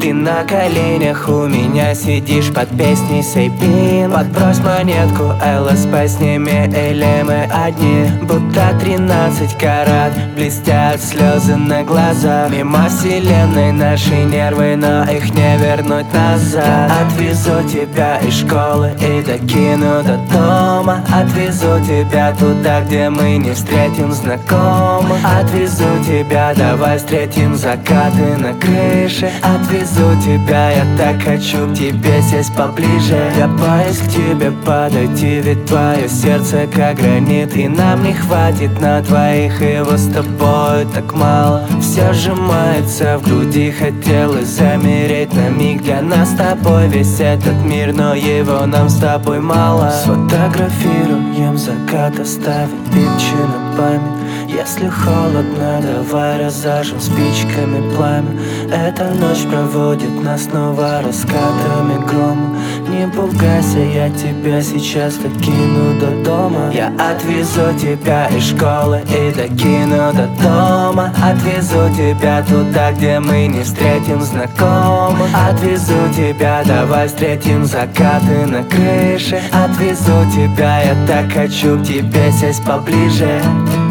Ты на коленях у меня сидишь под песней Сейпин. Подбрось монетку, ЛСП, сними, или мы одни. Будто 13 карат, блестят слезы на глазах. Мимо вселенной наши нервы, но их не вернуть назад. Я отвезу тебя из школы и докину до дома. Отвезу тебя туда, где мы не встретим знакомых. Отвезу тебя, давай встретим закаты на крыше. Отвезу тебя, я так хочу к тебе сесть поближе. Я боюсь к тебе подойти, ведь твое сердце как гранит. И нам не хватит на двоих, его с тобой так мало. Все сжимается в груди, хотелось замереть на миг. Для нас с тобой весь этот мир, но его нам с тобой мало. Сфотографируем закат, оставим пикчи на память. Если холодно, давай разожжем спичками пламя. Эта ночь проводит нас снова раскатами грома. Не пугайся, я тебя сейчас докину до дома. Я отвезу тебя из школы и докину до дома. Отвезу тебя туда, где мы не встретим знакомых. Отвезу тебя, давай встретим закаты на крыше. Отвезу тебя, я так хочу к тебе сесть поближе.